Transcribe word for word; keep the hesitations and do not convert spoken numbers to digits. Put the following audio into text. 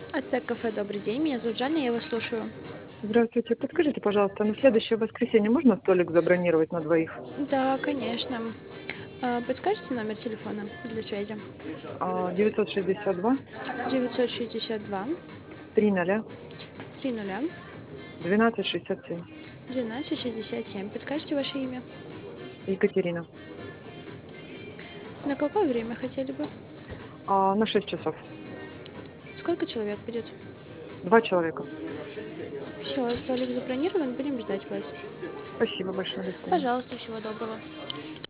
Ацтек кафе, добрый день. Меня зовут Жанна, я вас слушаю. Здравствуйте. Подскажите, пожалуйста, на следующее воскресенье можно столик забронировать на двоих? Да, конечно. А, Подскажите номер телефона для связи? А, девятьсот шестьдесят два девятьсот шестьдесят два триста триста двенадцать шестьдесят семь. двенадцать шестьдесят семь. Подскажите ваше имя? Екатерина. На какое время хотели бы? А, на шесть часов. Сколько человек будет? Два человека. Все, столик забронирован, будем ждать вас. Спасибо большое. До свидания. Пожалуйста, всего доброго.